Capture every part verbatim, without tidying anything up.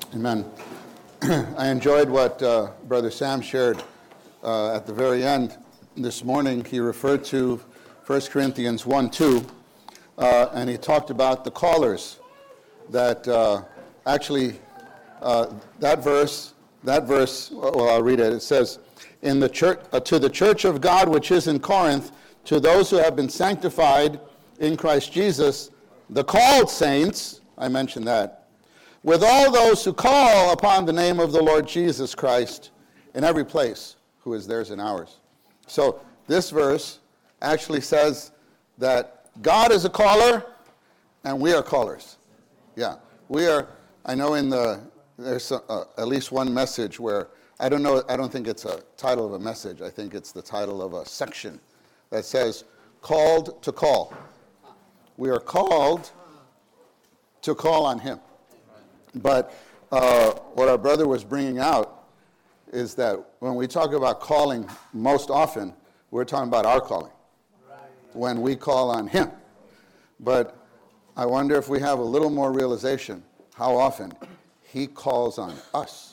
Amen. I enjoyed what uh, Brother Sam shared uh, at the very end this morning. He referred to First Corinthians one two, uh, and he talked about the callers. That uh, actually, uh, that verse, that verse, well, I'll read it. It says, "In the church, uh, to the church of God which is in Corinth, to those who have been sanctified in Christ Jesus, the called saints," I mentioned that, "with all those who call upon the name of the Lord Jesus Christ in every place, who is theirs and ours." So this verse actually says that God is a caller and we are callers. Yeah, we are. I know in the there's a, uh, at least one message where I don't know. I don't think it's a title of a message. I think it's the title of a section that says "Called to Call." We are called to call on Him. But uh, what our brother was bringing out is that when we talk about calling, most often we're talking about our calling. Right. When we call on Him. But I wonder if we have a little more realization how often He calls on us.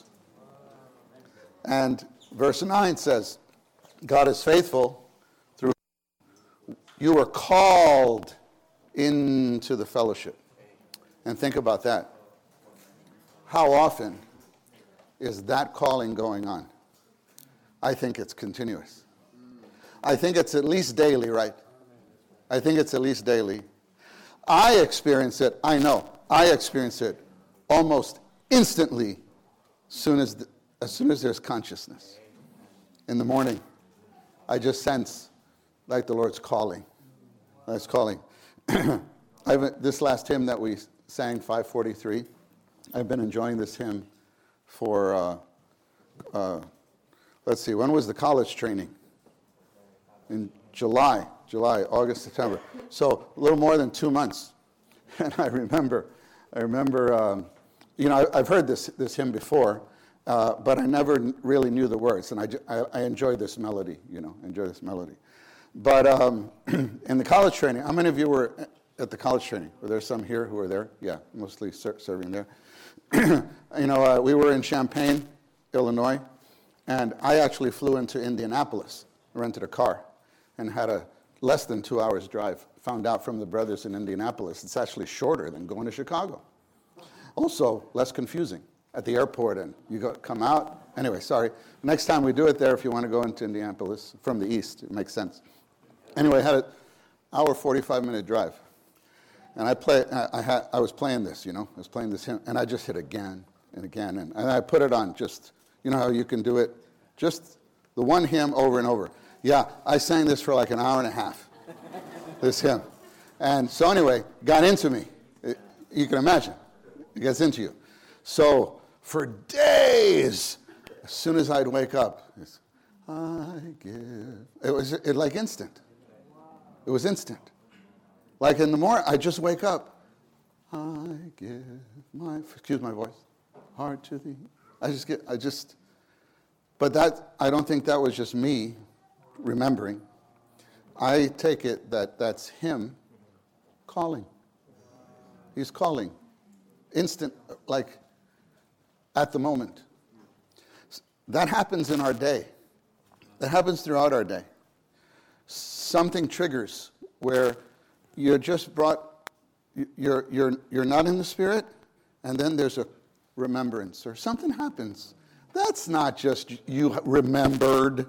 And verse nine says, "God is faithful, through whom you were called into the fellowship." And think about that. How often is that calling going on? I think it's continuous. I think it's at least daily, right? I think it's at least daily. I experience it, I know, I experience it almost instantly soon as, the, as soon as there's consciousness. In the morning, I just sense like the Lord's calling. That's calling. I've, this last hymn that we sang, five forty-three, I've been enjoying this hymn for, uh, uh, let's see, when was the college training? In July, July, August, September. So a little more than two months. And I remember, I remember, um, you know, I, I've heard this this hymn before, uh, but I never n- really knew the words. And I, I, I enjoyed this melody, you know, enjoy this melody. But um, in the college training, how many of you were at the college training? Were there some here who were there? Yeah, mostly ser- serving there. You know, uh, we were in Champaign, Illinois, and I actually flew into Indianapolis, rented a car, and had a less than two hours drive. Found out from the brothers in Indianapolis it's actually shorter than going to Chicago. Also, less confusing at the airport, and you go come out. Anyway, sorry. Next time we do it there, if you want to go into Indianapolis from the east, it makes sense. Anyway, I had an hour, forty-five minute drive. And I play. I, I, had, I was playing this, you know. I was playing this hymn, and I just hit again and again, and, and I put it on. Just, you know how you can do it, just the one hymn over and over. Yeah, I sang this for like an hour and a half. This hymn, and so anyway, got into me. It, you can imagine, it gets into you. So for days, as soon as I'd wake up, it's, I give. It was it like instant. It was instant. Like in the morning, I just wake up. I give my, excuse my voice, heart to thee. I just get, I just, but that, I don't think that was just me remembering. I take it that that's Him calling. He's calling. Instant, like at the moment. That happens in our day. That happens throughout our day. Something triggers where you're just brought, you're, you're, you're not in the Spirit, and then there's a remembrance, or something happens. That's not just you remembered.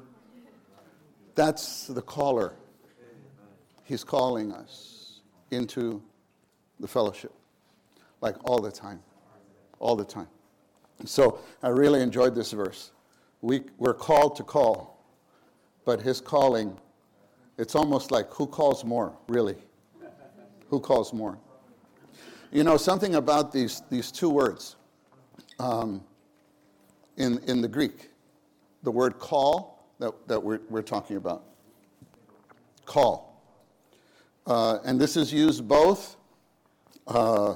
That's the caller. He's calling us into the fellowship, like all the time, all the time. So I really enjoyed this verse. We, we're called to call, but His calling, it's almost like who calls more, really? Who calls more? You know, something about these these two words um, in in the Greek, the word call that, that we're, we're talking about. Call. Uh, and this is used both uh,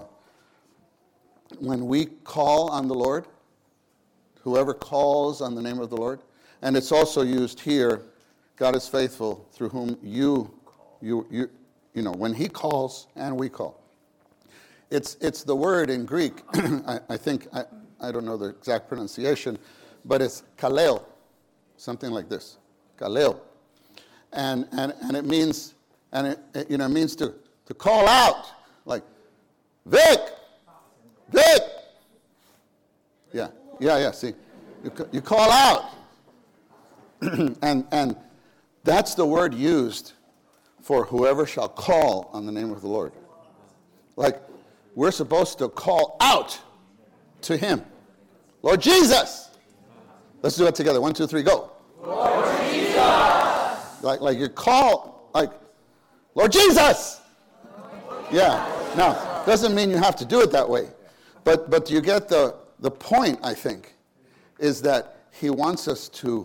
when we call on the Lord, whoever calls on the name of the Lord, and it's also used here, God is faithful, through whom you, you, you, you know, when He calls and we call. It's it's the word in Greek, I, I think, I, I don't know the exact pronunciation, but it's kaleo, something like this, kaleo. And, and, and it means, and it, it, you know, it means to, to call out, like, Vic, Vic. Yeah, yeah, yeah, see, you, you call out. and, and that's the word used for whoever shall call on the name of the Lord. Like, we're supposed to call out to him. Lord Jesus. Let's do it together. One, two, three, go. Lord Jesus. Like, like you call, like, Lord Jesus. Yeah. Now, doesn't mean you have to do it that way. But, but you get the, the point, I think, is that he wants us to,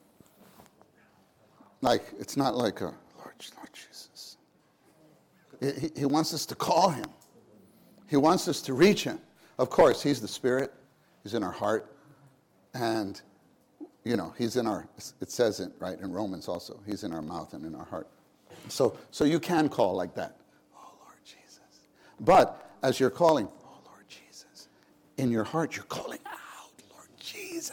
like, it's not like a, Lord, Lord Jesus. He, he wants us to call him. He wants us to reach him. Of course, he's the Spirit. He's in our heart. And, you know, he's in our, it says it, right, in Romans also. He's in our mouth and in our heart. So, so you can call like that. Oh, Lord Jesus. But as you're calling, oh, Lord Jesus, in your heart, you're calling out, Lord Jesus.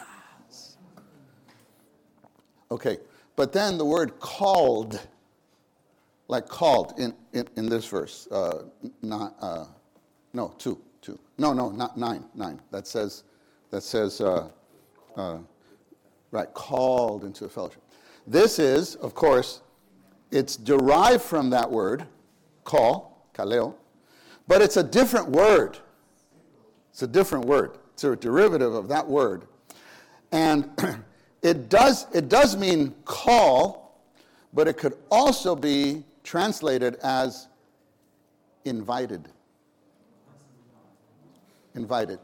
Okay, but then the word called, like called in, in, in this verse, uh, not, uh, no, two, two. No, no, not nine, nine. That says, that says, uh, uh, right, called into a fellowship. This is, of course, it's derived from that word, call, kaleo, but it's a different word. It's a different word. It's a derivative of that word. And it does, it does mean call, but it could also be translated as invited. Invited.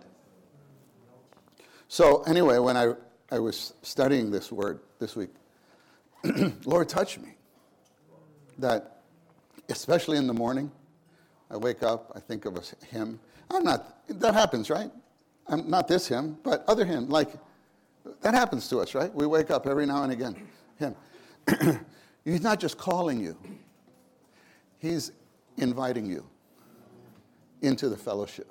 So anyway, when I, I was studying this word this week, Lord, touch me. That, especially in the morning, I wake up, I think of a hymn. I'm not, that happens, right? I'm not this hymn, but other hymn, like, that happens to us, right? We wake up every now and again. Him. He's not just calling you. He's inviting you into the fellowship.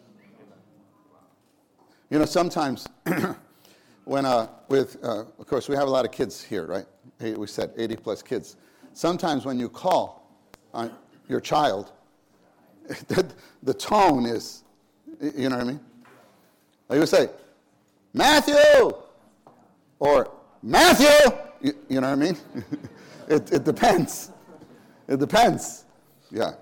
You know, sometimes when, uh, with, uh, of course, we have a lot of kids here, right? We said eighty plus kids. Sometimes when you call on your child, the, the tone is, you know what I mean? Like you say, Matthew, or Matthew, you, you know what I mean? it, it depends. It depends. Yeah.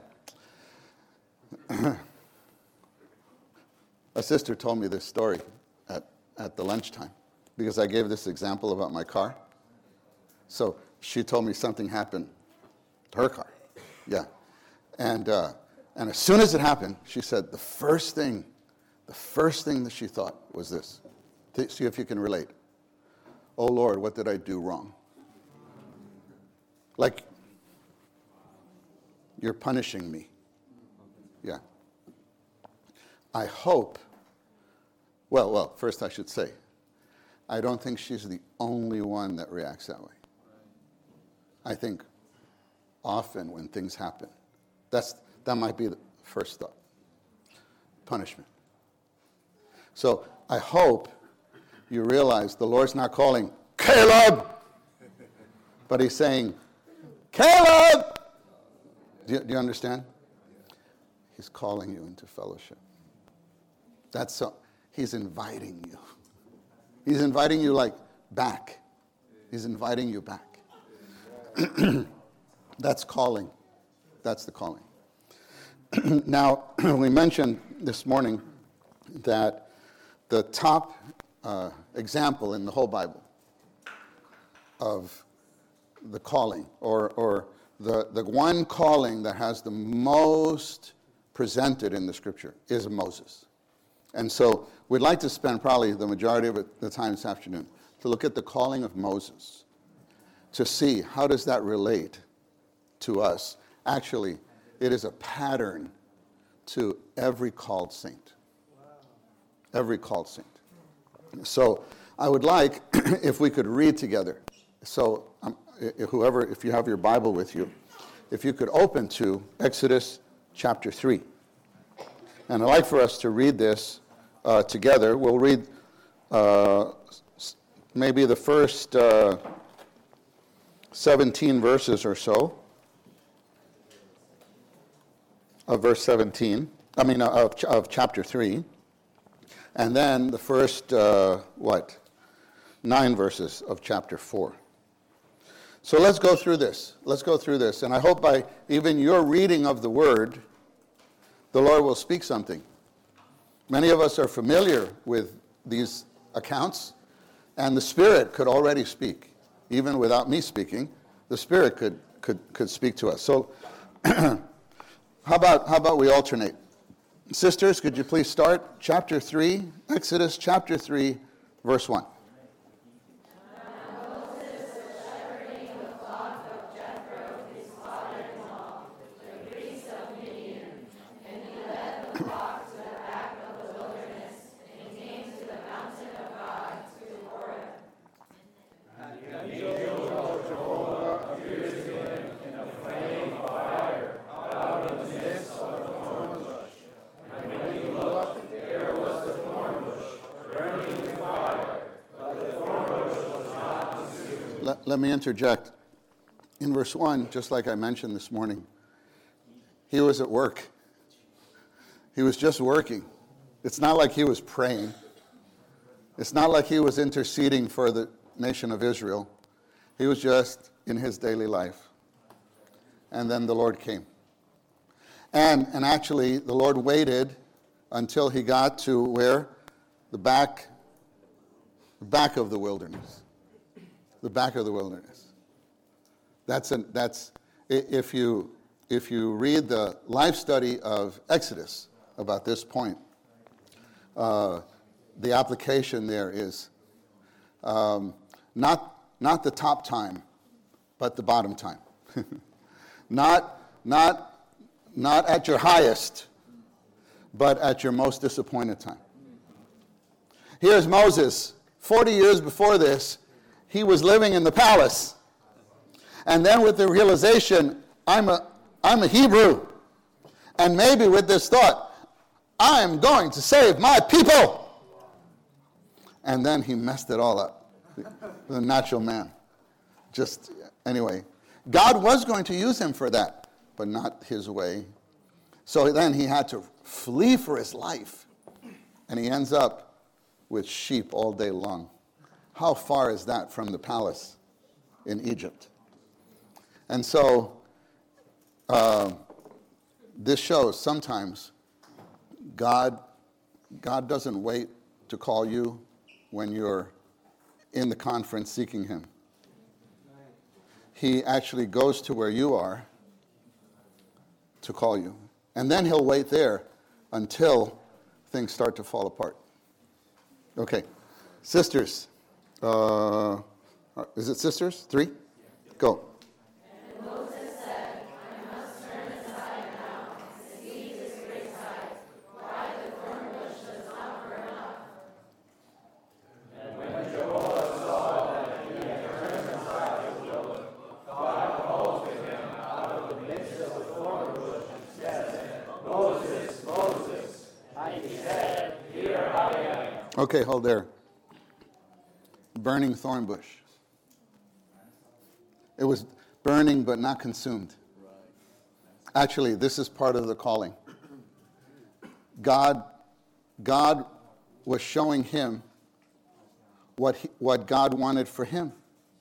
A sister told me this story at, at the lunchtime because I gave this example about my car. So she told me something happened to her car. Yeah. And, uh, and as soon as it happened, she said the first thing, the first thing that she thought was this. See if you can relate. Oh, Lord, what did I do wrong? Like, you're punishing me. Yeah. I hope, well, well, first I should say, I don't think she's the only one that reacts that way. I think often when things happen, that's that might be the first thought. Punishment. So I hope you realize the Lord's not calling, Caleb, but he's saying, Caleb! Do you, do you understand? He's calling you into fellowship. That's so, he's inviting you. He's inviting you like back. He's inviting you back. That's calling. That's the calling. Now, we mentioned this morning that the top uh, example in the whole Bible of the calling, or, or the, the one calling that has the most presented in the Scripture, is Moses. And so we'd like to spend probably the majority of it, the time this afternoon to look at the calling of Moses, to see how does that relate to us. Actually, it is a pattern to every called saint. Every called saint. So I would like, if we could read together. So um, whoever, if you have your Bible with you, if you could open to Exodus chapter three. And I'd like for us to read this uh, together. We'll read uh, maybe the first uh, seventeen verses or so of verse seventeen, I mean uh, of, of chapter three, and then the first, uh, what, nine verses of chapter four. So let's go through this. Let's go through this. And I hope by even your reading of the word, the Lord will speak something. Many of us are familiar with these accounts, and the Spirit could already speak. Even without me speaking, the Spirit could could, could speak to us. So how about how about we alternate? Sisters, could you please start chapter three, Exodus chapter three, verse one. Let, let me interject. In verse one, just like I mentioned this morning, he was at work. He was just working. It's not like he was praying. It's not like he was interceding for the nation of Israel. He was just in his daily life. And then the Lord came. And, and actually, the Lord waited until he got to where? The back, the back of the wilderness. The back of the wilderness. That's an, that's if you if you read the life study of Exodus about this point, uh, the application there is um, not not the top time, but the bottom time. not not not at your highest, but at your most disappointed time. Here's Moses. Forty years before this, he was living in the palace. And then with the realization, I'm a, I'm a Hebrew. And maybe with this thought, I'm going to save my people. And then he messed it all up. The natural man. Just, anyway. God was going to use him for that, but not his way. So then he had to flee for his life. And he ends up with sheep all day long. How far is that from the palace in Egypt? And so uh, this shows sometimes God, God doesn't wait to call you when you're in the conference seeking him. He actually goes to where you are to call you. And then he'll wait there until things start to fall apart. Okay, sisters. Uh, is it sisters? Three? Go. And Moses said, I must turn aside now and see this great sight, why the thorn bush does not burn up. And when Joel saw that he had turned aside, God called to him out of the midst of the thorn bush and said, Moses, Moses. And he said, Here I am. Okay, hold there. Burning thorn bush. It was burning but not consumed. Actually, this is part of the calling. God, God was showing him what he, what God wanted for him.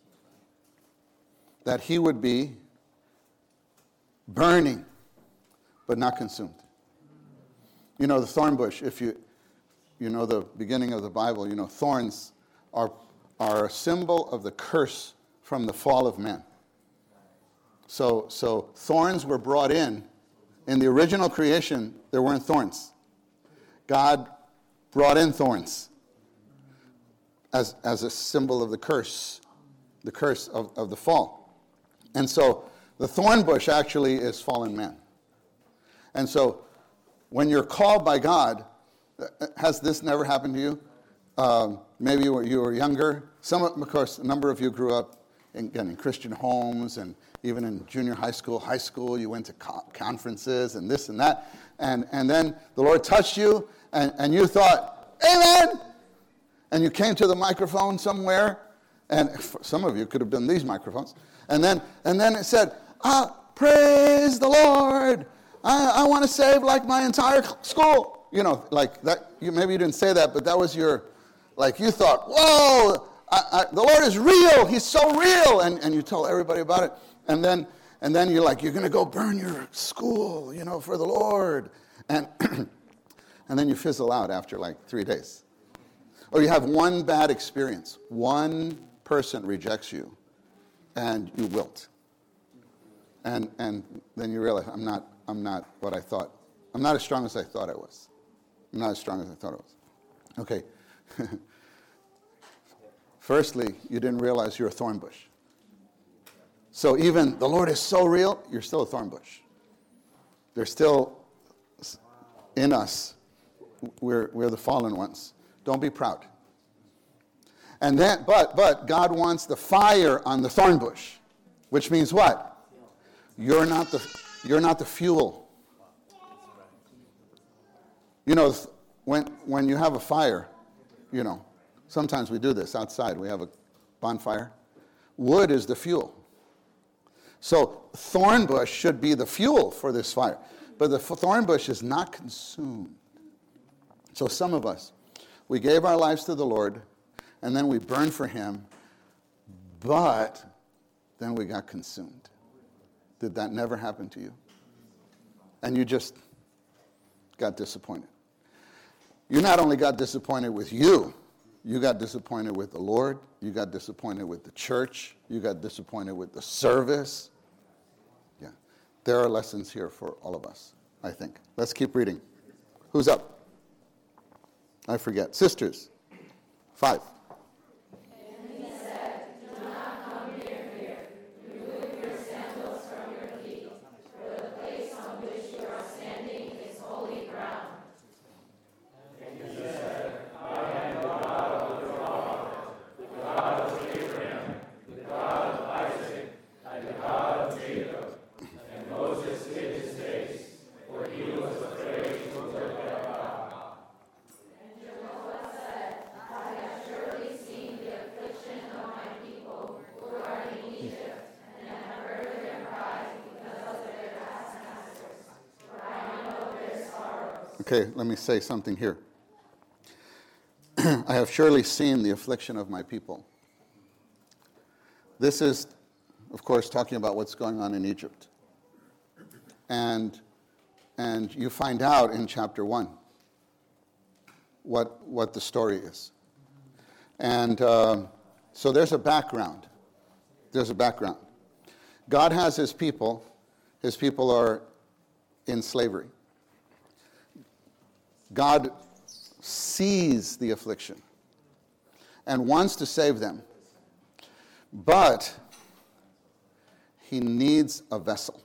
That he would be burning but not consumed. You know, the thorn bush, if you you know the beginning of the Bible, you know, thorns are are a symbol of the curse from the fall of man. So, so thorns were brought in. In the original creation, there weren't thorns. God brought in thorns as, as a symbol of the curse, the curse of, of the fall. And so the thorn bush actually is fallen man. And so when you're called by God, has this never happened to you? Um, maybe you were, you were younger. Some, of, of course, a number of you grew up in, again, in Christian homes, and even in junior high school, high school, you went to co- conferences and this and that. And, and then the Lord touched you, and, and you thought, amen. And you came to the microphone somewhere, and for some of you could have been these microphones. And then, and then it said, ah, praise the Lord. I, I want to save like my entire school. You know, like that. You, maybe you didn't say that, but that was your, like you thought, whoa, I, I, the Lord is real. He's so real. And, and you tell everybody about it. And then, and then you're like, you're going to go burn your school, you know, for the Lord. And, and then you fizzle out after like three days. Or you have one bad experience. One person rejects you, and you wilt. And and then you realize, I'm not I'm not what I thought. I'm not as strong as I thought I was. I'm not as strong as I thought I was. Okay. Firstly, you didn't realize you're a thorn bush. So even the Lord is so real, you're still a thorn bush. There's still in us, we're we're the fallen ones. Don't be proud. And then, but but God wants the fire on the thorn bush, which means what? You're not the you're not the fuel. You know, when when you have a fire, you know, sometimes we do this outside. We have a bonfire. Wood is the fuel. So thorn bush should be the fuel for this fire, but the thorn bush is not consumed. So some of us, we gave our lives to the Lord, and then we burned for him, but then we got consumed. Did that never happen to you? And you just got disappointed. You not only got disappointed with you, you got disappointed with the Lord, you got disappointed with the church, you got disappointed with the service. Yeah, there are lessons here for all of us, I think. Let's keep reading. Who's up? I forget. Sisters. Five. And he said, do not come near here. Remove your sandals from your feet, for the place on which you are standing is holy ground. And he said, I am the God of your father, the God of Abraham, the God of Isaac, and the God of Jacob. And Moses hid his face, for he was afraid to look at God. Okay, let me say something here. I have surely seen the affliction of my people. This is, of course, talking about what's going on in Egypt. And, and you find out in chapter one what, what the story is. And uh, so there's a background. There's a background. God has his people. His people are in slavery. God sees the affliction and wants to save them, but he needs a vessel.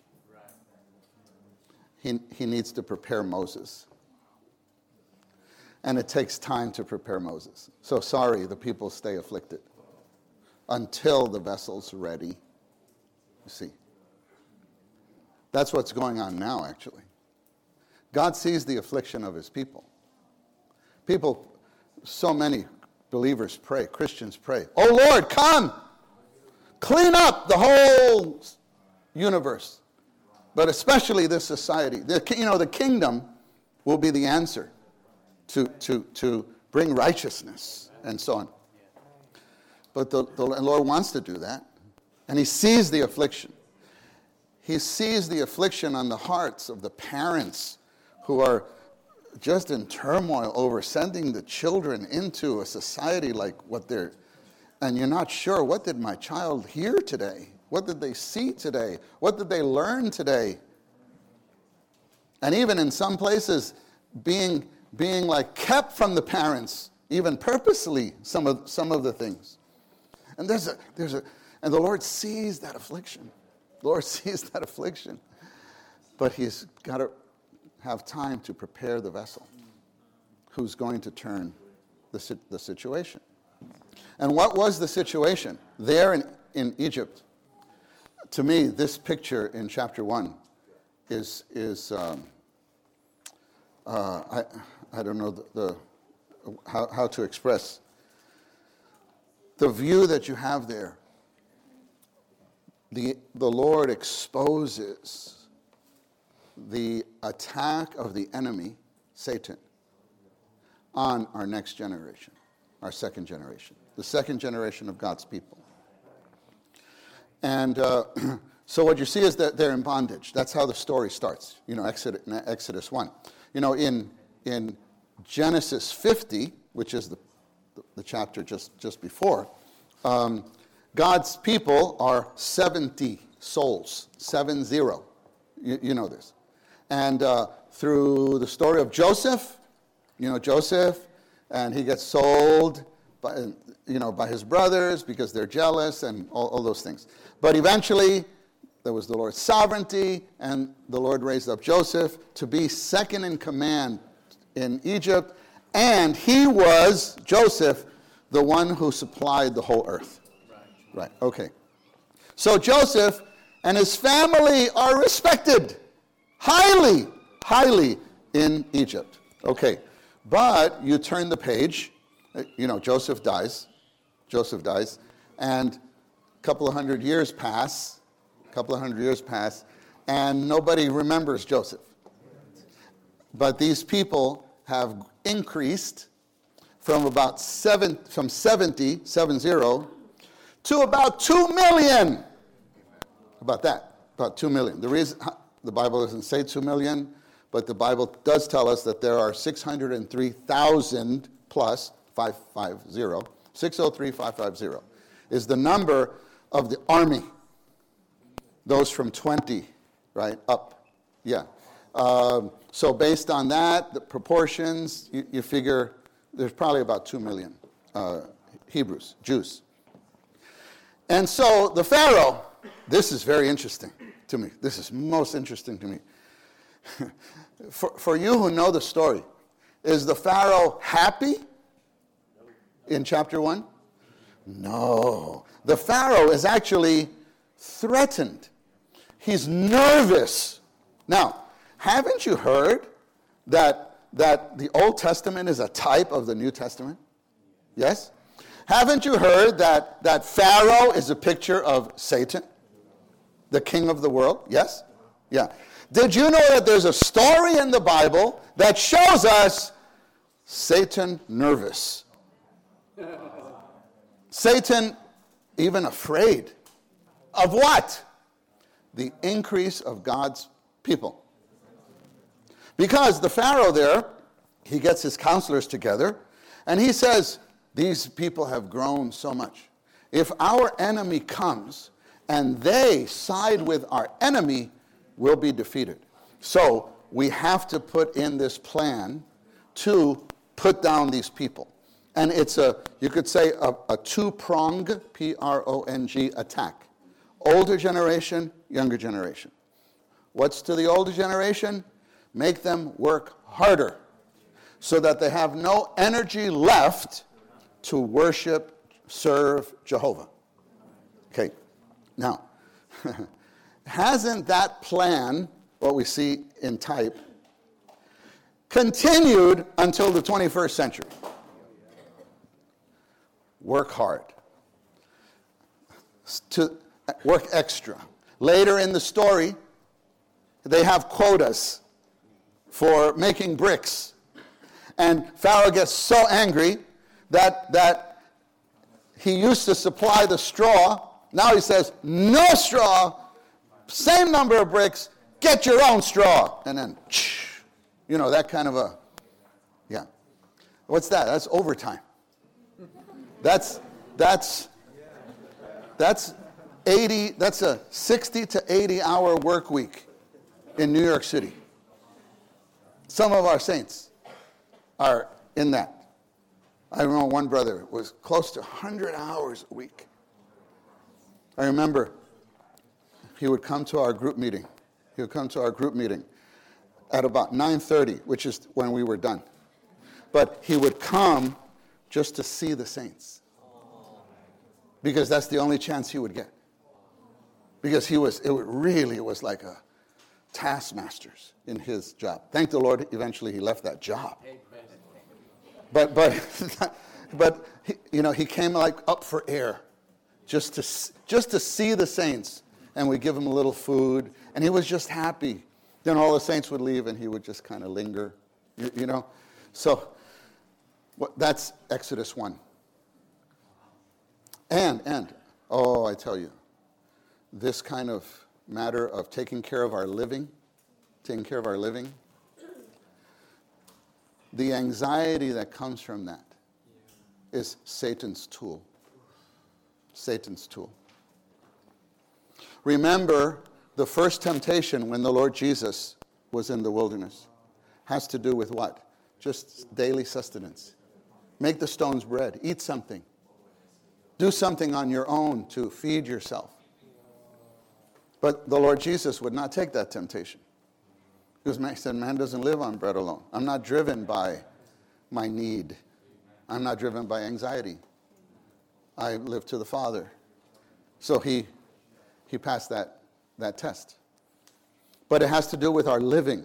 He, he needs to prepare Moses. And it takes time to prepare Moses. So sorry, the people stay afflicted until the vessel's ready. You see. That's what's going on now, actually. God sees the affliction of his people. People, so many believers pray, Christians pray, oh Lord, come, clean up the whole universe, but especially this society. The, you know, the kingdom will be the answer to, to, to bring righteousness and so on. But the, the Lord wants to do that, and he sees the affliction. He sees the affliction on the hearts of the parents who are just in turmoil over sending the children into a society like what they're, and you're not sure, what did my child hear today? What did they see today? What did they learn today? And even in some places, being being like kept from the parents, even purposely, some of some of the things. And there's a there's a and the Lord sees that affliction. The Lord sees that affliction. But he's got to have time to prepare the vessel who's going to turn the, the situation. And what was the situation there in, in Egypt? To me, this picture in chapter one is, is um, uh, I, I don't know the, the how, how to express the view that you have there. The, the Lord exposes the attack of the enemy, Satan, on our next generation, our second generation, the second generation of God's people. And uh, so what you see is that they're in bondage. That's how the story starts, you know, Exodus, Exodus one. You know, in, in Genesis fifty, which is the, the chapter just, just before, um, God's people are seventy souls, seven zero. You, you know this. And uh, through the story of Joseph, you know, Joseph, and he gets sold by, you know, by his brothers because they're jealous and all, all those things. But eventually, there was the Lord's sovereignty, and the Lord raised up Joseph to be second in command in Egypt, and he was, Joseph, the one who supplied the whole earth. Right, okay. So Joseph and his family are respected highly, highly in Egypt. Okay, but you turn the page, you know, Joseph dies, Joseph dies, and a couple of hundred years pass, a couple of hundred years pass, and nobody remembers Joseph. But these people have increased from about seven, from seventy, seven zero, to about two million. About that, about two million. The reason the Bible doesn't say two million, but the Bible does tell us that there are six hundred three thousand plus five fifty, six oh three five fifty is the number of the army. Those from twenty, right, up. Yeah. Um, so based on that, the proportions, you, you figure there's probably about two million uh, Hebrews, Jews. And so the Pharaoh, this is very interesting to me. This is most interesting to me. for, for you who know the story, is the Pharaoh happy in chapter one? No. The Pharaoh is actually threatened. He's nervous. Now, haven't you heard that, that the Old Testament is a type of the New Testament? Yes? Haven't you heard that, that Pharaoh is a picture of Satan, the king of the world? Yes? Yeah. Did you know that there's a story in the Bible that shows us Satan nervous? Satan even afraid. Of what? The increase of God's people. Because the Pharaoh there, he gets his counselors together, and he says, these people have grown so much. If our enemy comes and they side with our enemy, we'll be defeated. So we have to put in this plan to put down these people. And it's a, you could say, a, a two-pronged, P R O N G, attack. Older generation, younger generation. What's to the older generation? Make them work harder so that they have no energy left to worship, serve Jehovah. Okay, now, hasn't that plan, what we see in type, continued until the twenty-first century? Work hard. To work extra. Later in the story, they have quotas for making bricks. And Pharaoh gets so angry that, that he used to supply the straw. Now he says, no straw, same number of bricks, get your own straw. And then, you know, that kind of a, yeah. What's that? That's overtime. That's, that's, that's eighty, that's a sixty to eighty hour work week in New York City. Some of our saints are in that. I remember one brother was close to one hundred hours a week. I remember he would come to our group meeting. He would come to our group meeting at about nine thirty, which is when we were done. But he would come just to see the saints. Because that's the only chance he would get. Because he was, it really was like a taskmaster's in his job. Thank the Lord, eventually he left that job. But, but, but he, you know, he came like up for air just to, just to see the saints. And we give him a little food. And he was just happy. Then all the saints would leave and he would just kind of linger, you, you know. So what, that's Exodus one. And, and, oh, I tell you, this kind of matter of taking care of our living, taking care of our living, the anxiety that comes from that is Satan's tool. Satan's tool. Remember, the first temptation when the Lord Jesus was in the wilderness has to do with what? Just daily sustenance. Make the stones bread. Eat something. Do something on your own to feed yourself. But the Lord Jesus would not take that temptation. Because he said, man doesn't live on bread alone. I'm not driven by my need. I'm not driven by anxiety. I live to the Father. So he he passed that, that test. But it has to do with our living.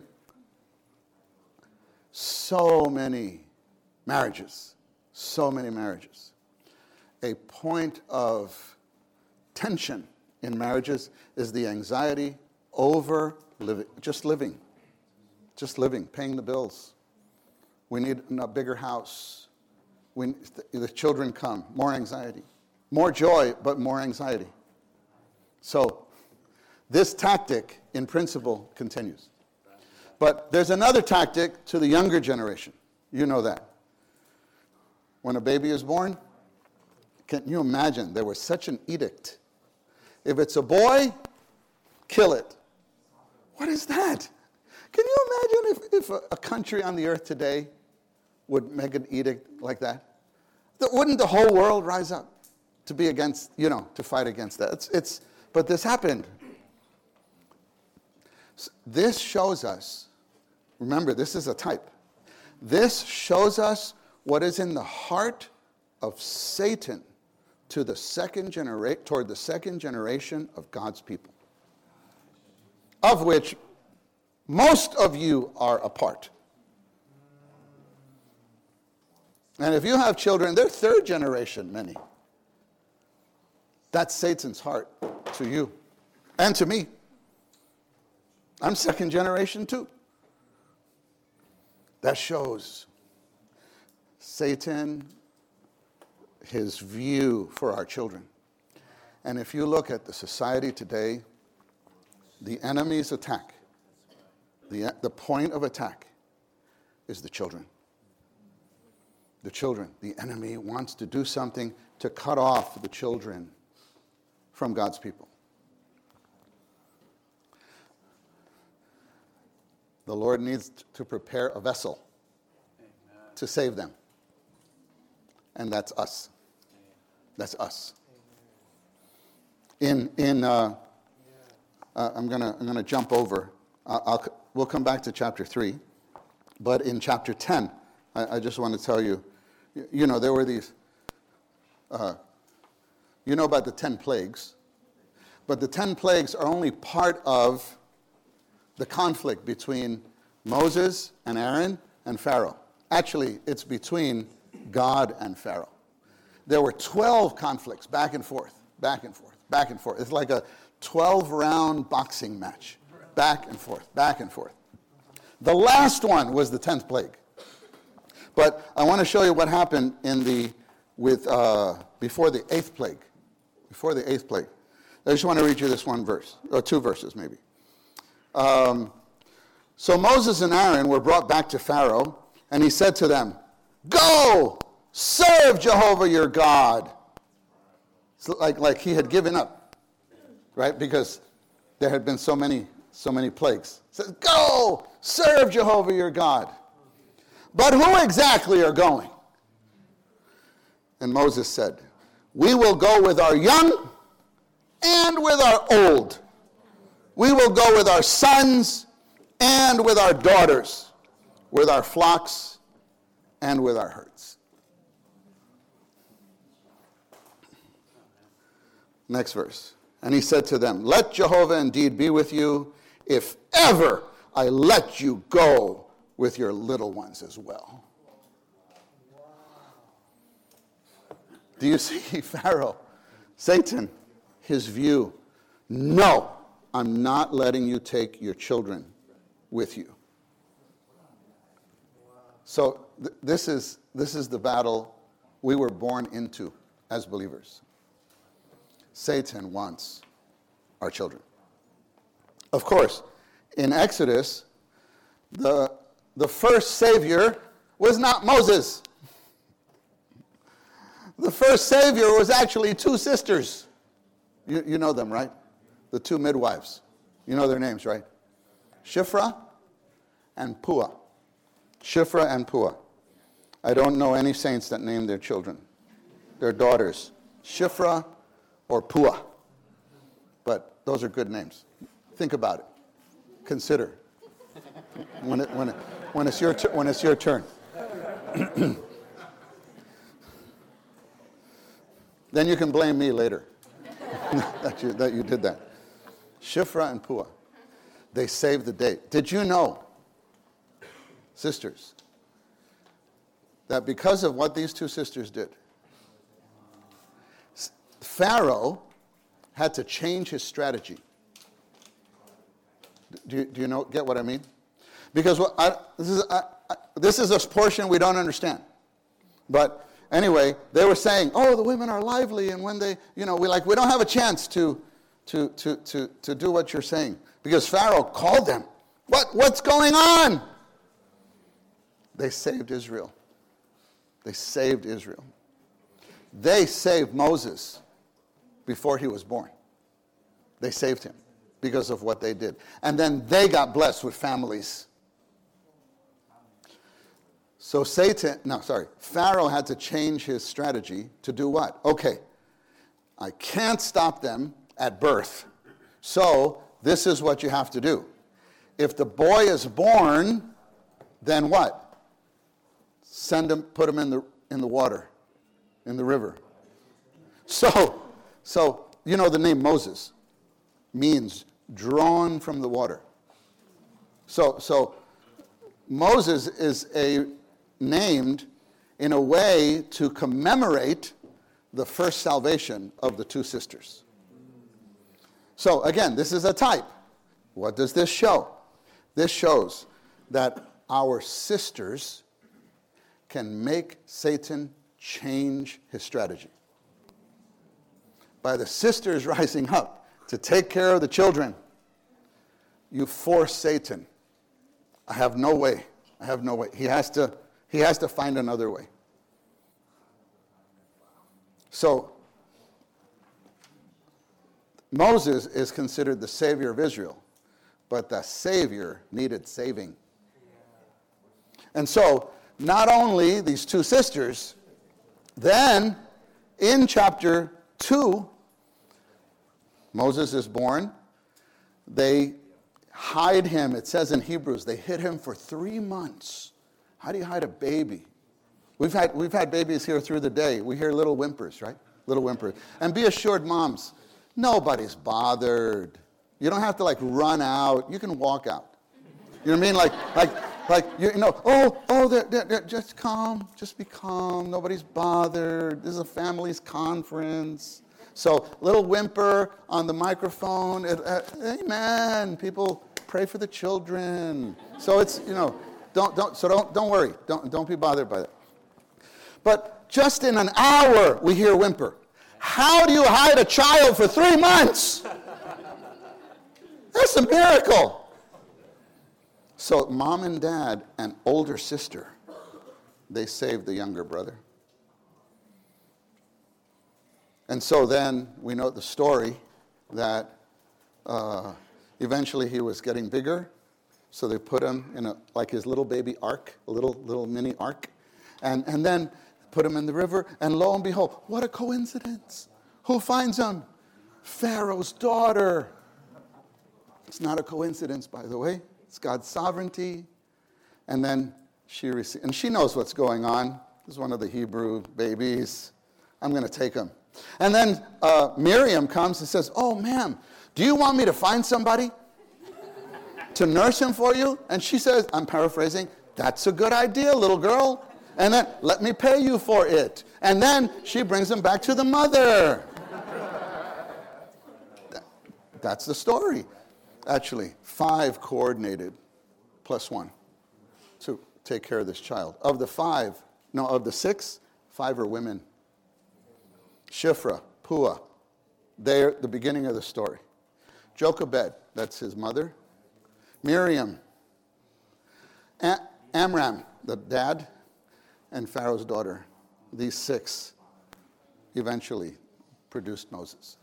So many marriages. So many marriages. A point of tension in marriages is the anxiety over living, just living. Just living, paying the bills. We need a bigger house. We, the children come, more anxiety. More joy, but more anxiety. So this tactic, in principle, continues. But there's another tactic to the younger generation. You know that. When a baby is born, can you imagine? There was such an edict. If it's a boy, kill it. What is that? Can you imagine if, if a, a country on the earth today would make an edict like that? Wouldn't the whole world rise up to be against, you know, to fight against that? It's, it's, but this happened. This shows us, remember, this is a type. This shows us what is in the heart of Satan to the second genera- toward the second generation of God's people, of which most of you are a part. And if you have children, they're third generation, many. That's Satan's heart to you and to me. I'm second generation too. That shows Satan, his view for our children. And if you look at the society today, the enemy's attack, the, the point of attack is the children. The children. The enemy wants to do something to cut off the children from God's people. The Lord needs to prepare a vessel Amen. To save them. And that's us. That's us. In in uh, uh, I'm gonna I'm gonna jump over. I'll, I'll we'll come back to chapter three, but in chapter ten, I, I just want to tell you, you, you know, there were these. Uh, you know about the ten plagues, but the ten plagues are only part of the conflict between Moses and Aaron and Pharaoh. Actually, it's between God and Pharaoh. There were twelve conflicts, back and forth, back and forth, back and forth. It's like a twelve-round boxing match, back and forth, back and forth. The last one was the tenth plague. But I want to show you what happened in the with uh, before the eighth plague. Before the eighth plague. I just want to read you this one verse, or two verses maybe. Um, so Moses and Aaron were brought back to Pharaoh, and he said to them, "Go, serve Jehovah your God." It's like, like he had given up, right? Because there had been so many, so many plagues. He says, "Go, serve Jehovah your God." But who exactly are going? And Moses said, "We will go with our young and with our old. We will go with our sons and with our daughters, with our flocks and with our herds." Next verse. And he said to them, "Let Jehovah indeed be with you, if ever I let you go with your little ones as well." Do you see Pharaoh? Satan, his view, no, I'm not letting you take your children with you. So th- this is this is the battle we were born into as believers. Satan wants our children. Of course, in Exodus, the, the first Savior was not Moses. The first Savior was actually two sisters. You, you know them, right? The two midwives. You know their names, right? Shiphrah and Puah. Shiphrah and Puah. I don't know any saints that name their children, their daughters, Shiphrah or Puah. But those are good names. Think about it. Consider when it, when it, when it's your when it's your turn. Then you can blame me later that you that you did that. Shiphrah and Puah, they saved the day. Did you know, sisters, that because of what these two sisters did, Pharaoh had to change his strategy? Do you, do you know get what I mean? Because what I, this is I, I, this is a portion we don't understand. But anyway, they were saying, "Oh, the women are lively," and when they, you know, we like we don't have a chance to to to to to do what you're saying because Pharaoh called them. What what's going on? They saved Israel. They saved Israel. They saved Moses before he was born. They saved him because of what they did. And then they got blessed with families. So Satan, no, sorry, Pharaoh had to change his strategy to do what? Okay, I can't stop them at birth. So this is what you have to do. If the boy is born, then what? Send him, put him in the in the water, in the river. So, so you know the name Moses means drawn from the water. So, so Moses is a named in a way to commemorate the first salvation of the two sisters. So again, this is a type. What does this show? This shows that our sisters can make Satan change his strategy. By the sisters rising up to take care of the children, you force Satan. I have no way. I have no way. He has to, he has to find another way. So, Moses is considered the savior of Israel, but the savior needed saving. And so, not only these two sisters, then in chapter two, Moses is born. They hide him. It says in Hebrews, they hid him for three months. How do you hide a baby? We've had we've had babies here through the day. We hear little whimpers, right? Little whimpers. And be assured, moms, nobody's bothered. You don't have to like run out. You can walk out. You know what I mean? Like like. Like, you know, oh, oh, they're, they're, they're just calm. Just be calm. Nobody's bothered. This is a family's conference. So, little whimper on the microphone. It, uh, amen. People pray for the children. So it's, you know, don't, don't, so don't, don't worry. Don't, don't be bothered by that. But just in an hour, we hear whimper. How do you hide a child for three months? That's a miracle. So mom and dad and older sister, they saved the younger brother. And so then we know the story that uh, eventually he was getting bigger. So they put him in a like his little baby ark, a little little mini ark, and and then put him in the river. And lo and behold, what a coincidence! Who finds him? Pharaoh's daughter. It's not a coincidence, by the way. It's God's sovereignty. And then she received, and she knows what's going on. This is one of the Hebrew babies. I'm going to take him. And then uh, Miriam comes and says, oh, ma'am, do you want me to find somebody to nurse him for you? And she says, I'm paraphrasing, that's a good idea, little girl. And then, let me pay you for it. And then she brings them back to the mother. That, that's the story. Actually, five coordinated plus one to take care of this child. Of the five, no, of the six, five are women. Shiphrah, Puah, they're the beginning of the story. Jochebed, that's his mother. Miriam, Am- Amram, the dad, and Pharaoh's daughter. These six eventually produced Moses.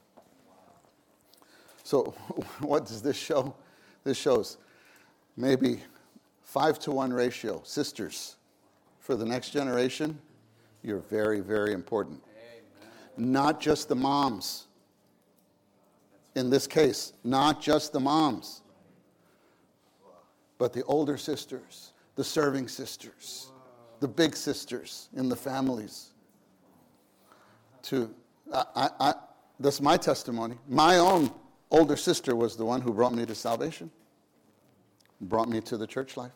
So what does this show? This shows maybe five to one ratio. Sisters, for the next generation, you're very, very important. Amen. Not just the moms. In this case, not just the moms, but the older sisters, the serving sisters, the big sisters in the families. To, I, I, I, that's my testimony. My own older sister was the one who brought me to salvation, brought me to the church life.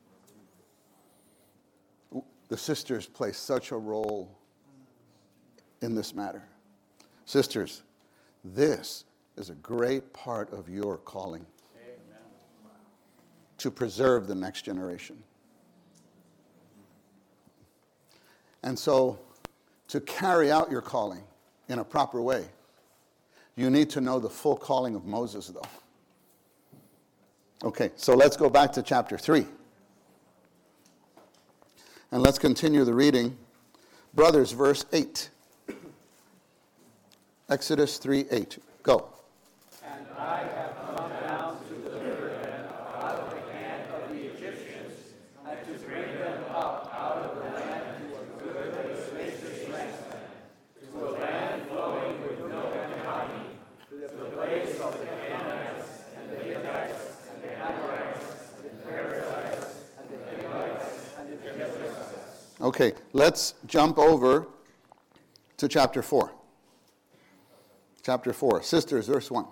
The sisters play such a role in this matter. Sisters, this is a great part of your calling. Amen. To preserve the next generation. And so, to carry out your calling in a proper way, you need to know the full calling of Moses, though. Okay, so let's go back to chapter three. And let's continue the reading. Brothers, verse eight. Exodus three eight. Go. And I have come down to deliver them out of the hand of the Egyptians, and to bring them up out of the land to a good and spacious land, to a land flowing with milk and honey, to the place of the Canaanites, and the Hittites, and the Amorites, and the Perizzites, and the Hivites, and the Jebusites. Okay, let's jump over to chapter four. Chapter four. Sisters, verse one.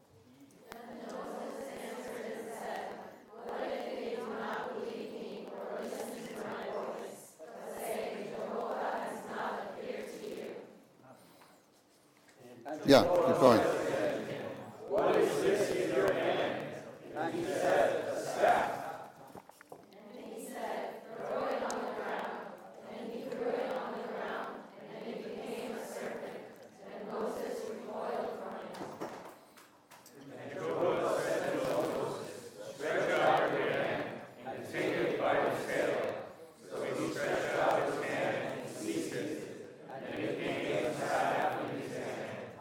Yeah, keep going. What is this in your hand? And he said, a staff. And he said, throw it on the ground. And he threw it on the ground, and it became a serpent. And Moses recoiled from it. And Jehovah said to Moses, stretch out your hand, and take it by the tail. So he stretched out his hand and seized it, and it became a staff in his hand.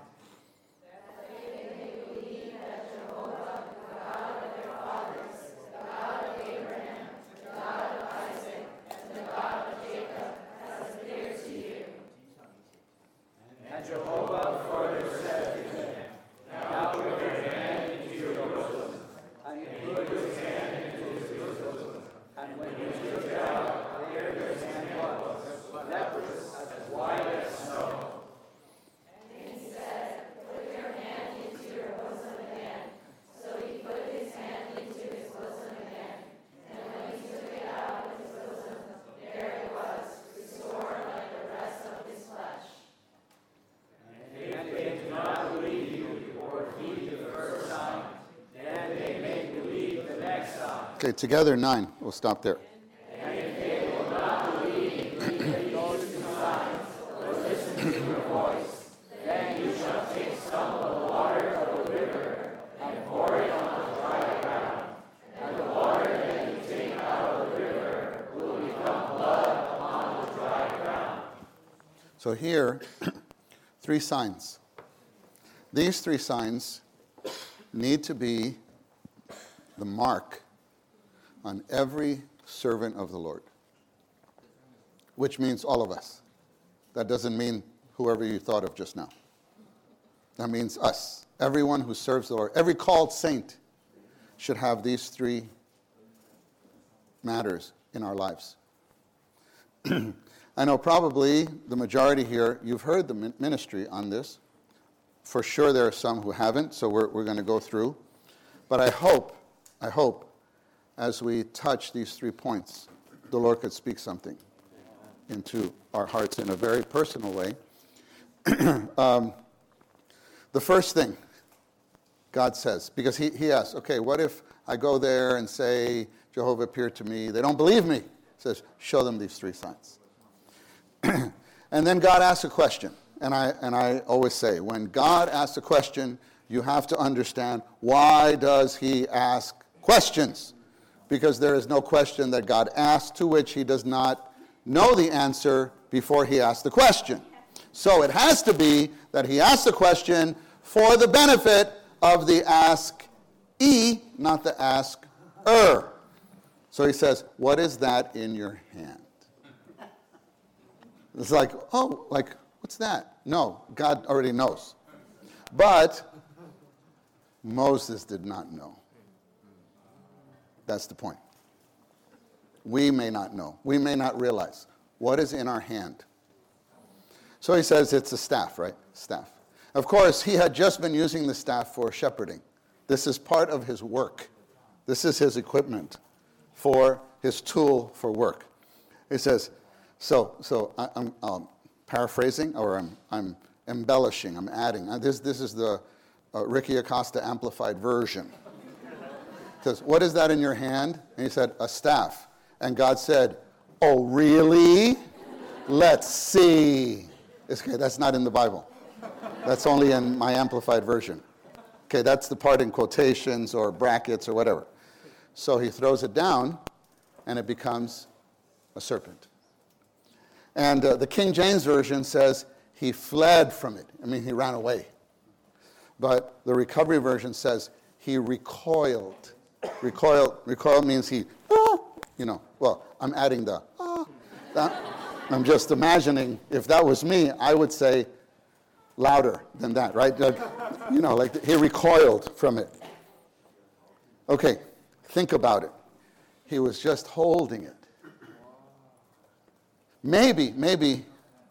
And Jehovah further said to him, now put your hand into your bosom. And he put his hand into his bosom. And when he took it out, there his hand was, leprous, as white as snow. And he said, put your hand into your bosom again. So he put his hand into his bosom again. And when he took it out of his bosom, there it was, restored like the rest of his flesh. And if they do not believe you or heed the first sign, then they may believe the next sign. Okay, together nine. We'll stop there. And if they will not believe those two signs or listen to your voice, then you shall take some of the water of the river and pour it on the dry ground. And the water that you take out of the river will become blood upon the dry ground. So here, three signs. These three signs need to be the mark on every servant of the Lord, which means all of us. That doesn't mean whoever you thought of just now. That means us. Everyone who serves the Lord, every called saint should have these three matters in our lives. I know probably the majority here, you've heard the ministry on this. For sure there are some who haven't, so we're, we're going to go through. But I hope, I hope, as we touch these three points, the Lord could speak something. into our hearts in a very personal way. um, the first thing God says, because he, he asks, okay, what if I go there and say, Jehovah appeared to me? They don't believe me. He says, show them these three signs. And then God asks a question. And I, and I always say, when God asks a question, you have to understand, why does he ask questions? Because there is no question that God asks to which he does not know the answer before he asks the question. So it has to be that he asks the question for the benefit of the ask-e, not the ask-er. So he says, what is that in your hand? It's like, oh, like, what's that? No, God already knows. But Moses did not know. That's the point. We may not know. We may not realize what is in our hand. So he says it's a staff, right? Staff. Of course, he had just been using the staff for shepherding. This is part of his work. This is his equipment for his tool for work. He says, so so I, I'm um, paraphrasing, or I'm I'm embellishing, I'm adding. Uh, this this is the uh, Ricky Acosta amplified version. He says, what is that in your hand? And he said, a staff. And God said, oh, really? Let's see. Okay, that's not in the Bible. That's only in my amplified version. Okay, that's the part in quotations or brackets or whatever. So he throws it down, and it becomes a serpent. And uh, the King James Version says he fled from it. I mean, he ran away. But the Recovery Version says he recoiled. Recoil, recoil means he, ah, you know, well, I'm adding the, ah. That, I'm just imagining, if that was me, I would say louder than that, right? Like, you know, like he recoiled from it. Okay, think about it. He was just holding it. Maybe, maybe,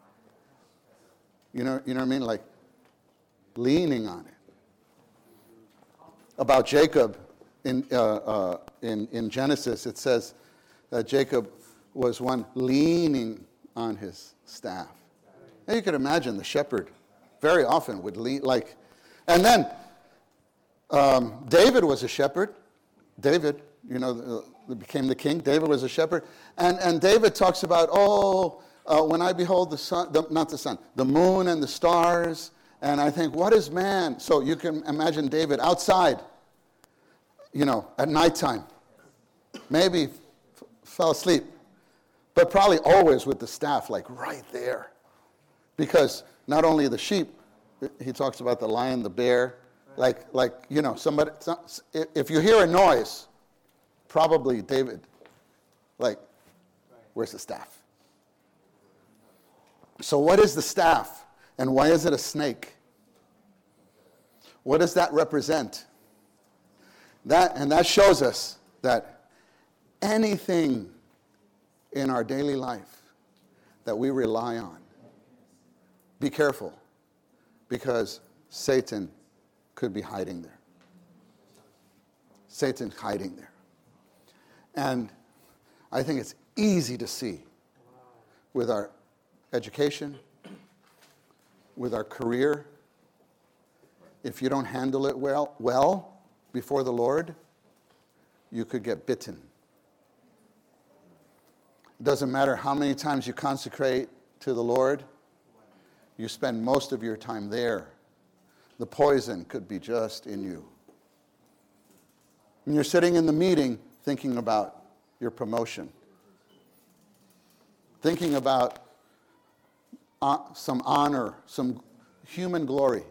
you know, you know what I mean? Like leaning on it. About Jacob, in, uh, uh, in, in Genesis, it says that Jacob was one leaning on his staff. And you can imagine the shepherd very often would lean, like, and then um, David was a shepherd. David, you know, uh, became the king. David was a shepherd. And, and David talks about, oh, uh, when I behold the sun, the, not the sun, the moon and the stars, and I think, what is man? So you can imagine David outside, you know, at nighttime. Maybe f- fell asleep, but probably always with the staff, like right there. Because not only the sheep, he talks about the lion, the bear, like, like you know, somebody, if you hear a noise, probably David, like, where's the staff? So what is the staff, and why is it a snake? What does that represent? That, and that shows us that anything in our daily life that we rely on, be careful, because Satan could be hiding there. Satan's hiding there. And I think it's easy to see with our education, with our career. If you don't handle it well, well before the Lord, you could get bitten. It doesn't matter how many times you consecrate to the Lord, you spend most of your time there. The poison could be just in you. When you're sitting in the meeting thinking about your promotion, thinking about uh, some honor, some human glory.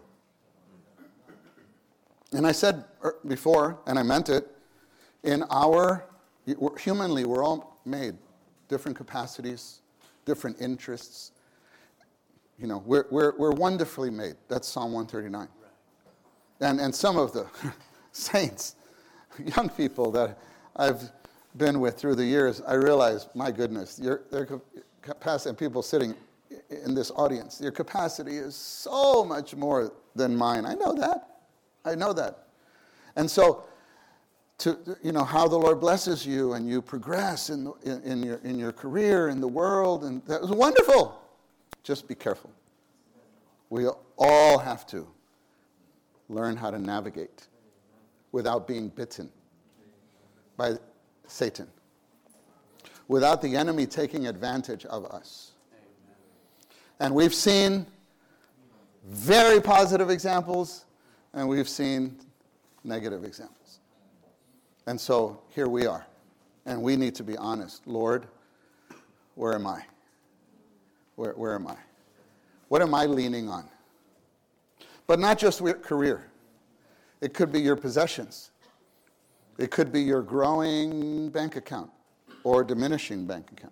And I said before, and I meant it, in our, humanly, we're all made different capacities, different interests. You know, we're, we're, we're wonderfully made. That's Psalm one thirty-nine. And, and some of the saints, young people that I've been with through the years, I realize, my goodness, your, their capacity, and people sitting in this audience, your capacity is so much more than mine. I know that. I know that. And so to, you know, how the Lord blesses you and you progress in, in, in, your, in your career, in the world, and that was wonderful. Just be careful. We all have to learn how to navigate without being bitten by Satan, without the enemy taking advantage of us. And we've seen very positive examples, and we've seen negative examples. And so here we are. And we need to be honest. Lord, where am I? Where, where am I? What am I leaning on? But not just with career. It could be your possessions. It could be your growing bank account or diminishing bank account.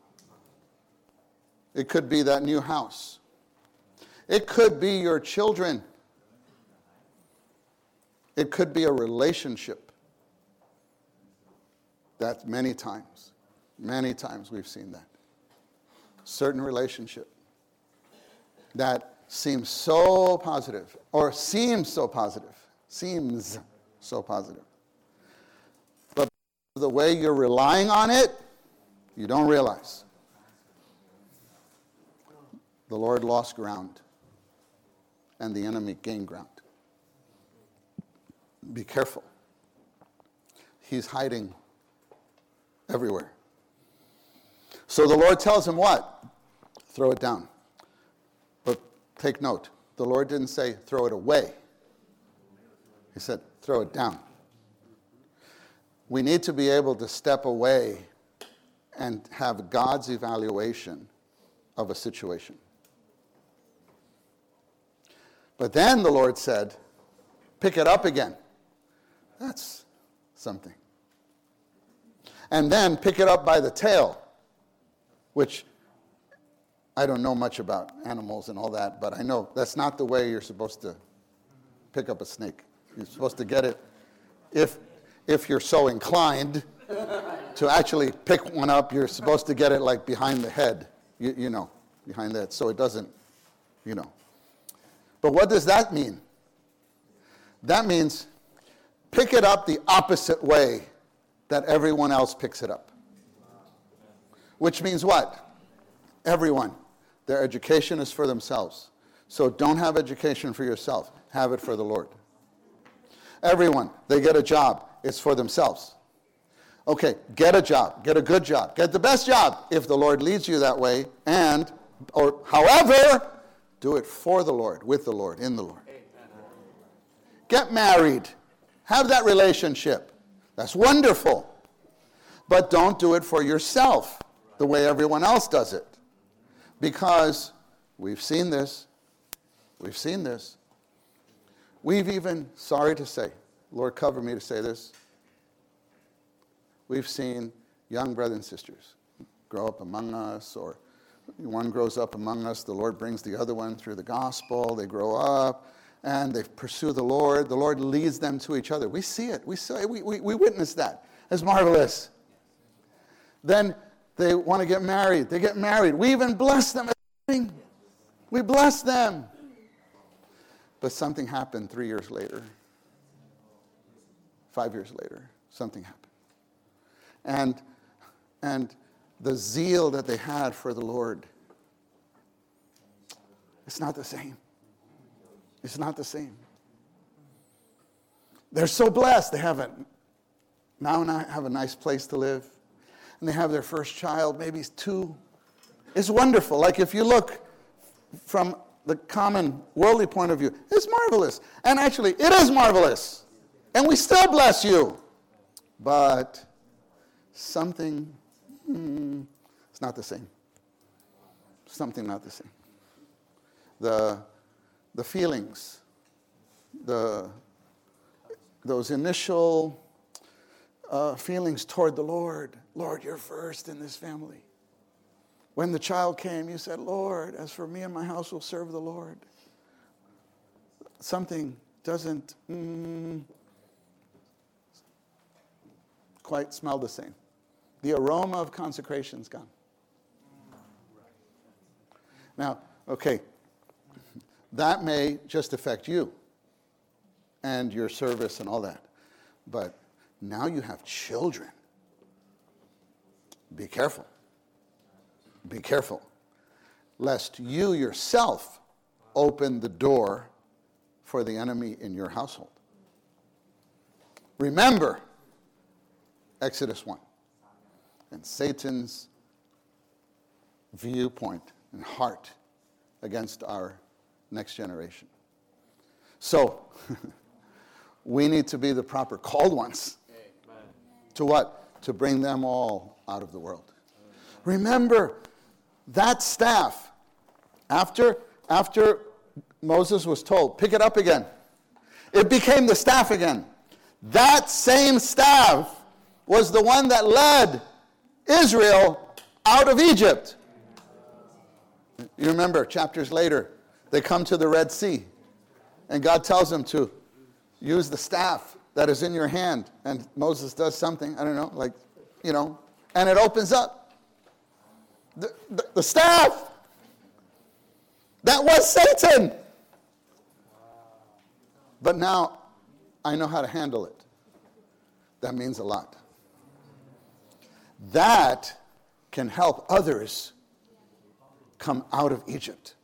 It could be that new house. It could be your children. It could be a relationship. That many times, many times we've seen that. Certain relationship that seems so positive, or seems so positive, seems so positive. But the way you're relying on it, you don't realize. The Lord lost ground, and the enemy gained ground. Be careful. He's hiding everywhere. So the Lord tells him what? Throw it down. But take note, the Lord didn't say throw it away. He said throw it down. We need to be able to step away and have God's evaluation of a situation. But then the Lord said, pick it up again. That's something. And then pick it up by the tail, which I don't know much about animals and all that, but I know that's not the way you're supposed to pick up a snake. You're supposed to get it, if if you're so inclined to actually pick one up, you're supposed to get it like behind the head, you, you know, behind that, so it doesn't, you know. But what does that mean? That means pick it up the opposite way that everyone else picks it up. Which means what? Everyone. Their education is for themselves. So don't have education for yourself. Have it for the Lord. Everyone, they get a job. It's for themselves. Okay, get a job. Get a good job. Get the best job if the Lord leads you that way. And, or however, do it for the Lord, with the Lord, in the Lord. Get married. Have that relationship. That's wonderful. But don't do it for yourself the way everyone else does it. Because we've seen this. We've seen this. We've even, sorry to say, Lord cover me to say this, we've seen young brothers and sisters grow up among us, or one grows up among us, the Lord brings the other one through the gospel, they grow up, and they pursue the Lord. The Lord leads them to each other. We see it. We see, we, we, we witness that. It's marvelous. Then they want to get married. They get married. We even bless them. We bless them. But something happened three years later. Five years later, something happened. And, and the zeal that they had for the Lord, it's not the same. It's not the same. They're so blessed. They have a, now have a nice place to live. And they have their first child, maybe two. It's wonderful. Like if you look from the common worldly point of view, it's marvelous. And actually, it is marvelous. And we still bless you. But something, mm, it's not the same. Something not the same. The, the feelings, the, those initial uh, feelings toward the Lord. Lord, you're first in this family. When the child came, you said, Lord, as for me and my house, we'll serve the Lord. Something doesn't mm, quite smell the same. The aroma of consecration's gone. Now, okay, that may just affect you and your service and all that. But Now you have children. Be careful. Be careful, lest you yourself open the door for the enemy in your household. Remember Exodus one and Satan's viewpoint and heart against our next generation. So, we need to be the proper called ones. Amen. To what? To bring them all out of the world. Amen. Remember, that staff, after, after Moses was told, pick it up again, it became the staff again. That same staff was the one that led Israel out of Egypt. You remember, chapters later, they come to the Red Sea, and God tells them to use the staff that is in your hand. And Moses does something, I don't know, like, you know, and it opens up. The, the, the staff, that was Satan. But now I know how to handle it. That means a lot. That can help others come out of Egypt.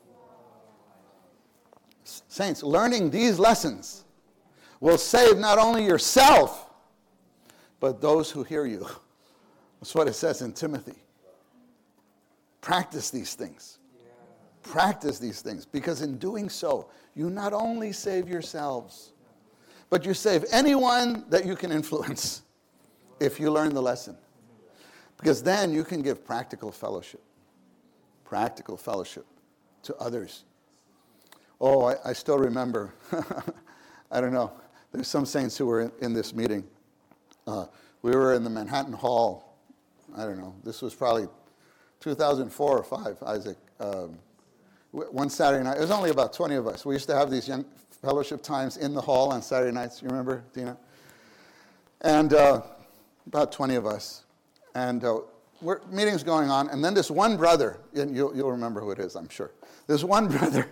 Saints, learning these lessons will save not only yourself, but those who hear you. That's what it says in Timothy. Practice these things. Practice these things, because in doing so, you not only save yourselves, but you save anyone that you can influence if you learn the lesson. Because then you can give practical fellowship. Practical fellowship to others. Oh, I, I still remember, I don't know, there's some saints who were in, in this meeting. Uh, we were in the Manhattan Hall, I don't know, this was probably two thousand four or five, Isaac. Um, one Saturday night, it was only about twenty of us. We used to have these young fellowship times in the hall on Saturday nights, you remember, Dina? And uh, about twenty of us. And uh, we're, meetings going on, and then this one brother, and you'll, you'll remember who it is, I'm sure. This one brother,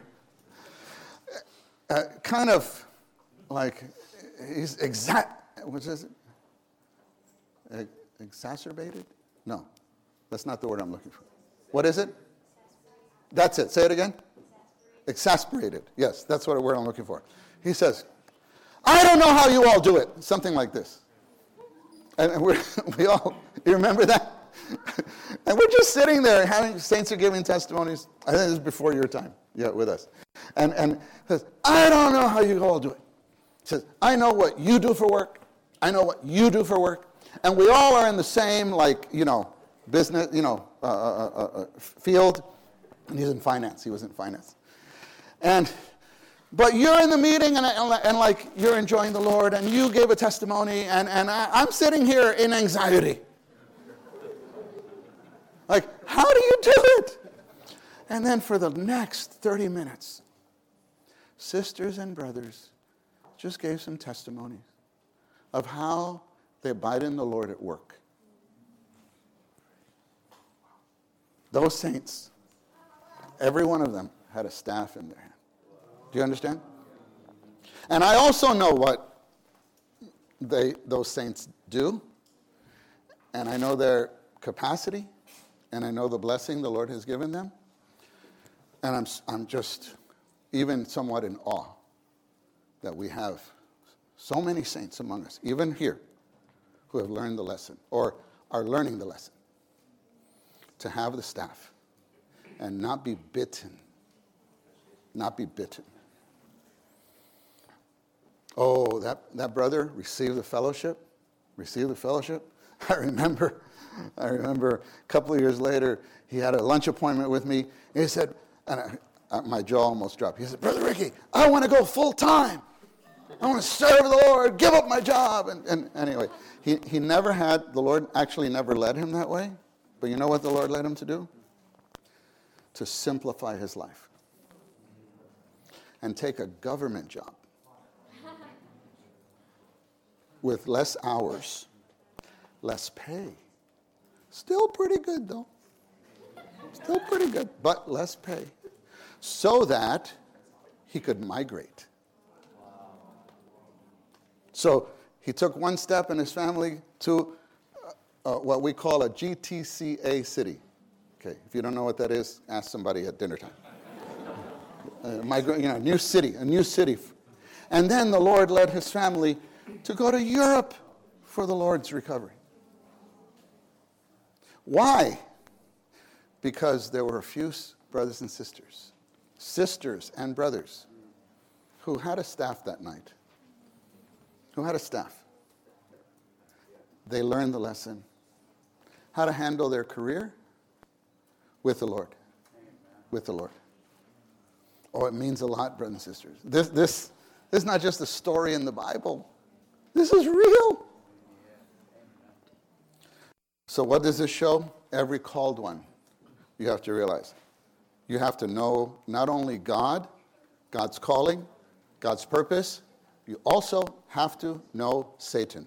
uh, kind of like, he's exact, what is it? E- exacerbated? No, that's not the word I'm looking for. What is it? That's it. Say it again. Exasperated. Yes, that's what word I'm looking for. He says, I don't know how you all do it. Something like this. And we're, we all, you remember that? And we're just sitting there having, saints are giving testimonies. I think this is before your time, yeah, with us. And, and says, I don't know how you all do it. He says, I know what you do for work. I know what you do for work. And we all are in the same, like, you know, business, you know, uh, uh, uh, field. And he's in finance. He was in finance. And, but you're in the meeting, and, and, and like, you're enjoying the Lord, and you gave a testimony, and, and I, I'm sitting here in anxiety. Like, how do you do it? And then for the next thirty minutes, sisters and brothers just gave some testimonies of how they abide in the Lord at work. Those saints, every one of them had a staff in their hand. Do you understand? And I also know what they those saints do, and I know their capacity, and I know the blessing the Lord has given them, and I'm I'm just even somewhat in awe that we have so many saints among us, even here, who have learned the lesson or are learning the lesson, to have the staff and not be bitten, not be bitten. Oh, that, that brother received the fellowship, received the fellowship. I remember, I remember a couple of years later, he had a lunch appointment with me, and he said, and I, I, my jaw almost dropped. He said, Brother Ricky, I want to go full time. I want to serve the Lord, give up my job. And, and anyway, he, he never had, the Lord actually never led him that way. But you know what the Lord led him to do? To simplify his life and take a government job with less hours, less pay. Still pretty good, though. Still pretty good, but less pay. So that he could migrate. So He took one step in his family to uh, what we call a G T C A city. Okay, if you don't know what that is, ask somebody at dinner time. uh, migra- you know, new city, a new city. And then the Lord led his family to go to Europe for the Lord's recovery. Why? Because there were a few brothers and sisters, sisters and brothers, who had a staff that night. Who had a staff. They learned the lesson. How to handle their career with the Lord. With the Lord. Oh, it means a lot, brothers and sisters. This, this, this is not just a story in the Bible. This is real. So what does this show? Every called one, you have to realize. You have to know not only God, God's calling, God's purpose, you also have to know Satan.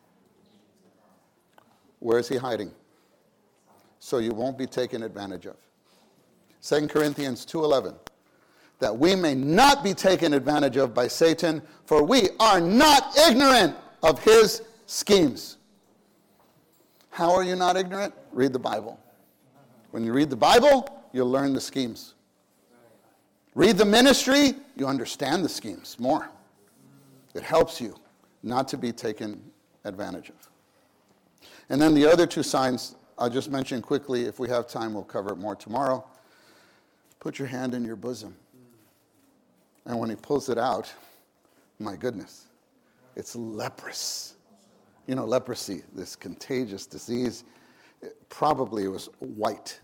Where is he hiding? So you won't be taken advantage of. Second Corinthians two eleven. That we may not be taken advantage of by Satan, for we are not ignorant of his schemes. How are you not ignorant? Read the Bible. When you read the Bible, you'll learn the schemes. Read the ministry, you understand the schemes more. It helps you not to be taken advantage of. And then the other two signs, I'll just mention quickly. If we have time, we'll cover it more tomorrow. Put your hand in your bosom. And when he pulls it out, my goodness, it's leprous. You know, leprosy, this contagious disease, it probably was white.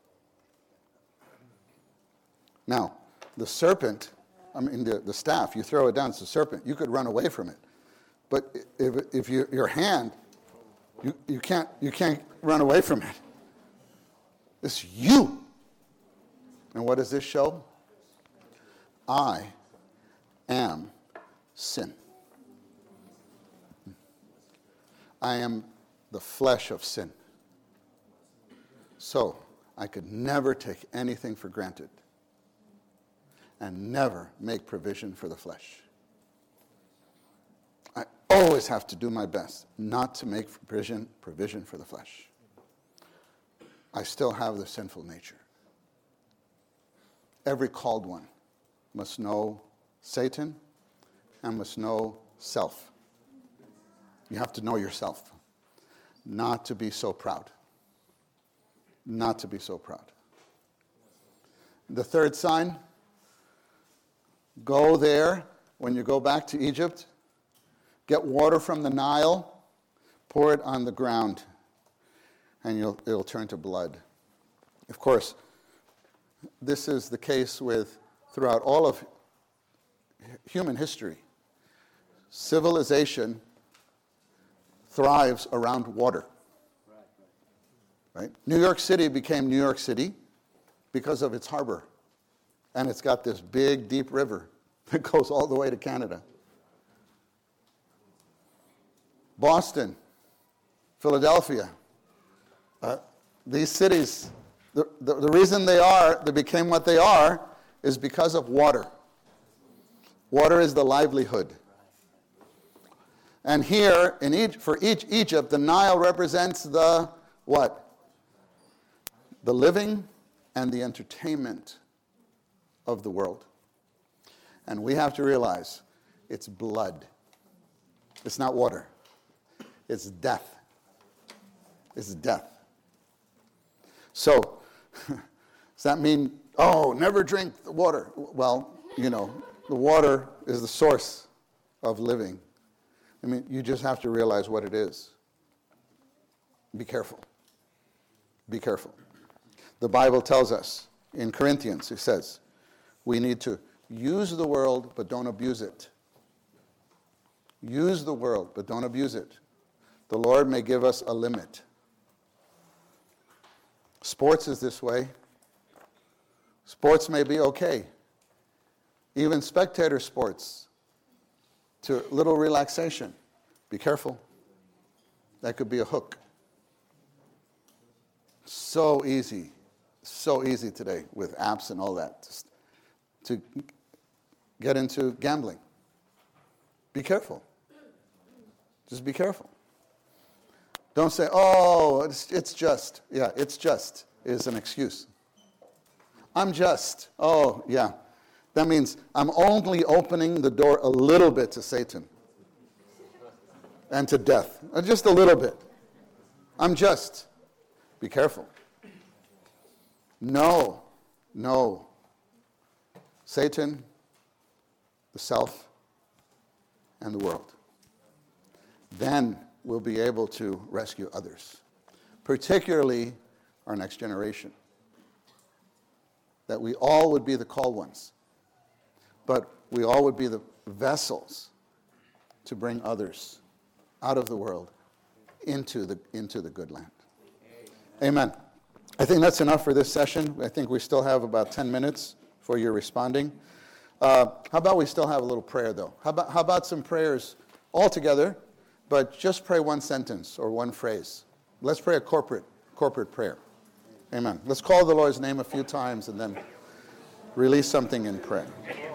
Now, the serpent, I mean, the, the staff, you throw it down, it's a serpent. You could run away from it. But if, if you, your hand, you, you, can't, you can't run away from it. It's you. And what does this show? I am sin. I am the flesh of sin. So I could never take anything for granted and never make provision for the flesh. I always have to do my best not to make provision, provision for the flesh. I still have the sinful nature. Every called one must know Satan and must know self. You have to know yourself. Not to be so proud. Not to be so proud. The third sign, go there when you go back to Egypt, get water from the Nile, pour it on the ground, and you'll, it'll turn to blood. Of course, this is the case with throughout all of human history. Civilization thrives around water. Right? New York City became New York City because of its harbor. And it's got this big, deep river that goes all the way to Canada. Boston, Philadelphia, uh, these cities, the, the, the reason they are, they became what they are, is because of water. Water is the livelihood. And here, in each, for each Egypt, the Nile represents the what? The living and the entertainment of the world. And we have to realize it's blood. It's not water. It's death. It's death. So, does that mean, oh, never drink the water? Well, you know, the water is the source of living. I mean, you just have to realize what it is. Be careful. Be careful. The Bible tells us in Corinthians, it says, we need to use the world, but don't abuse it. Use the world, but don't abuse it. The Lord may give us a limit. Sports is this way. Sports may be okay. Even spectator sports, to little relaxation. Be careful. That could be a hook. So easy. So easy today with apps and all that just to get into gambling. Be careful. Just be careful. Don't say, oh, it's, it's just. Yeah, it's just is an excuse. I'm just. Oh, yeah. That means I'm only opening the door a little bit to Satan and to death. Just a little bit. I'm just. Be careful. No, no. Satan, the self, and the world. Then we'll be able to rescue others, particularly our next generation. That we all would be the called ones, but we all would be the vessels to bring others out of the world into the, into the good land. Amen. I think that's enough for this session. I think we still have about ten minutes for your responding. Uh, how about we still have a little prayer, though? How about, how about some prayers all together, but just pray one sentence or one phrase? Let's pray a corporate, corporate prayer. Amen. Let's call the Lord's name a few times and then release something in prayer.